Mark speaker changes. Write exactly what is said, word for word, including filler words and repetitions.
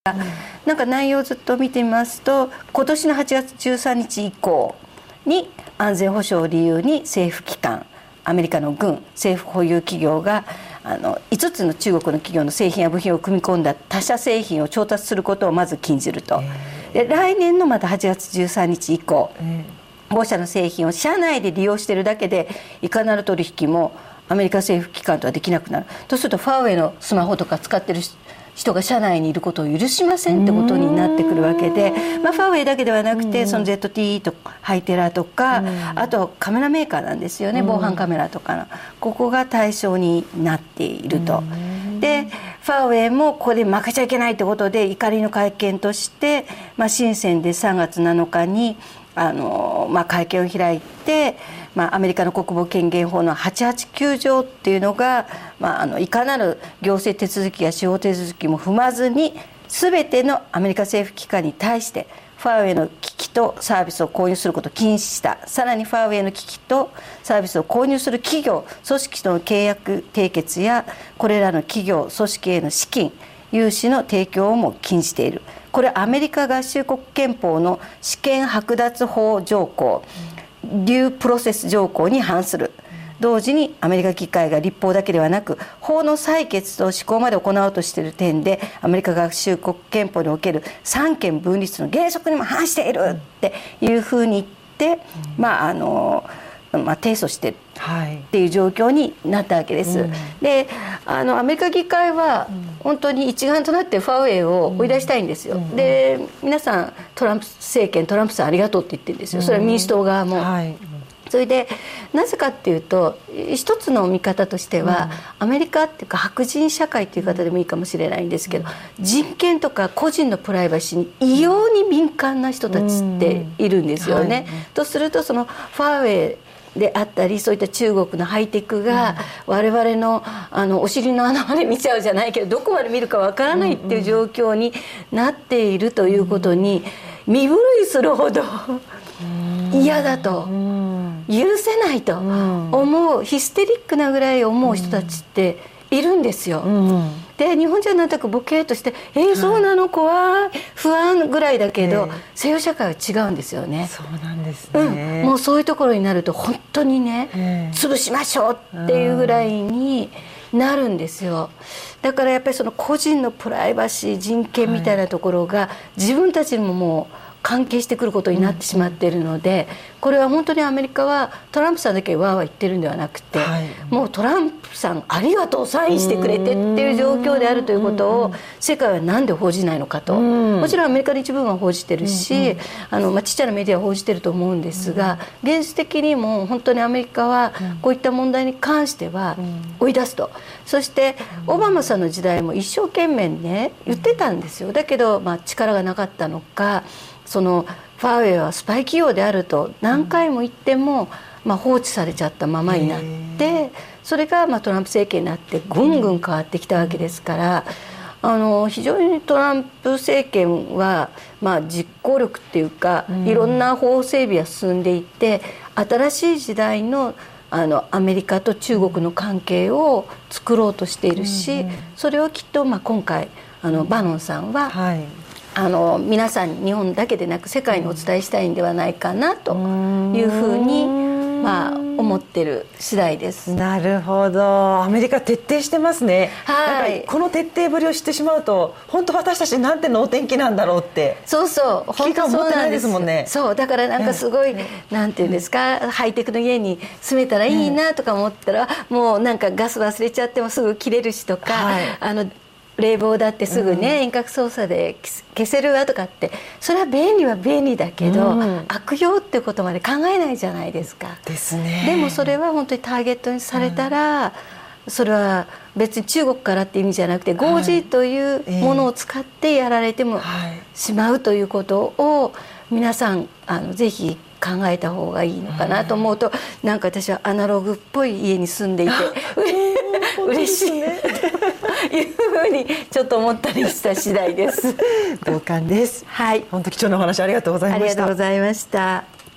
Speaker 1: なんか内容をずっと見てみますと、今年のはちがつじゅうさんにち以降に安全保障を理由に政府機関、アメリカの軍、政府保有企業があのいつつの中国の企業の製品や部品を組み込んだ他社製品を調達することをまず禁じると。で来年のまたはちがつじゅうさんにち以降、同社の製品を社内で利用しているだけでいかなる取引もアメリカ政府機関とはできなくなるとすると、ファーウェイのスマホとか使ってる人が社内にいることを許しませんってことになってくるわけで、まあ、ファーウェイだけではなくて、その ゼットティー とハイテラとか、あとカメラメーカーなんですよね、防犯カメラとかのここが対象になっていると。でファーウェイもここで負けちゃいけないってことで怒りの会見として、まあ、深センでさんがつなのかにあの、まあ、会見を開いて、まあ、アメリカの国防権限法のはちはちきゅう条っていうのが、まあ、あのいかなる行政手続きや司法手続きも踏まずに全てのアメリカ政府機関に対してファーウェイの機器とサービスを購入することを禁止した。さらにファーウェイの機器とサービスを購入する企業組織との契約締結やこれらの企業組織への資金融資の提供をも禁じている。これアメリカ合衆国憲法の私権剥奪法条項、デュープロセス条項に反する。同時にアメリカ議会が立法だけではなく法の採決と施行まで行おうとしている点でアメリカ合衆国憲法における三権分立の原則にも反しているっていうふうに言って、まああのまあ、提訴してるっていう状況になったわけです、はい、であのアメリカ議会は本当に一丸となってファーウェイを追い出したいんですよ、うん、で皆さんトランプ政権トランプさんありがとうって言ってるんですよ。それは民主党側も、はい、それでなぜかっていうと一つの見方としては、うん、アメリカっていうか白人社会っていう方でもいいかもしれないんですけど、うん、人権とか個人のプライバシーに異様に敏感な人たちっているんですよね、うんはい、とするとそのファーウェイであったりそういった中国のハイテクが我々 の, あのお尻の穴まで見ちゃうじゃないけどどこまで見るかわからないっていう状況になっているということに身震いするほど嫌だと許せないと思うヒステリックなぐらい思う人たちっているんですよ。で日本人はなんとなくボケーっとしてえー、そうなの怖い不安ぐらいだけど、えー、西洋社会は違うんですよね。
Speaker 2: そうなんですね、
Speaker 1: うん、もうそういうところになると本当にね、えー、潰しましょうっていうぐらいになるんですよ。だからやっぱりその個人のプライバシー人権みたいなところが自分たちにももう関係してくることになってしまっているので、これは本当にアメリカはトランプさんだけわーわー言ってるんではなくて、はい、もうトランプさんありがとうサインしてくれてっていう状況であるということを世界は何で報じないのかと。もちろんアメリカの一部は報じてるし、あのまあちっちゃなメディアは報じてると思うんですが、現実的にも本当にアメリカはこういった問題に関しては追い出すと。そしてオバマさんの時代も一生懸命ね言ってたんですよ。だけどまあ力がなかったのか、そのファーウェイはスパイ企業であると何回も言っても、まあ、放置されちゃったままになって、それがまあトランプ政権になってぐんぐん変わってきたわけですから、あの非常にトランプ政権はまあ実行力っていうかいろんな法整備が進んでいて、新しい時代のあのアメリカと中国の関係を作ろうとしているし、それをきっとまあ今回あのバノンさんは、はいあの皆さん日本だけでなく世界にお伝えしたいんではないかなというふうにまあ思ってる次第です。
Speaker 2: なるほど、アメリカ徹底してますね。
Speaker 1: はい、
Speaker 2: なんかこの徹底ぶりを知ってしまうと本当私たちなんてのお天気なんだろうって
Speaker 1: そうそう
Speaker 2: 危機感持ってないですもんね。
Speaker 1: そうだからなんかすごい、ね、なんていうんですか、うん、ハイテクの家に住めたらいいなとか思ったら、うん、もうなんかガス忘れちゃってもすぐ切れるしとか、はい、あの冷房だってすぐね、うん、遠隔操作で消せるわとかって、それは便利は便利だけど、うん、悪用ってことまで考えないじゃないですか。
Speaker 2: ですね。
Speaker 1: でもそれは本当にターゲットにされたら、うん、それは別に中国からって意味じゃなくて ファイブジー というものを使ってやられてもしまうということを皆さんあのぜひ考えた方がいいのかなと思うと、なんか私はアナログっぽい家に住んでいて嬉しいねいうふうにちょっと思ったりした次第です。
Speaker 2: 同感です。
Speaker 1: はい、
Speaker 2: 本当貴重なお話ありがとうございました。
Speaker 1: ありがとうございました。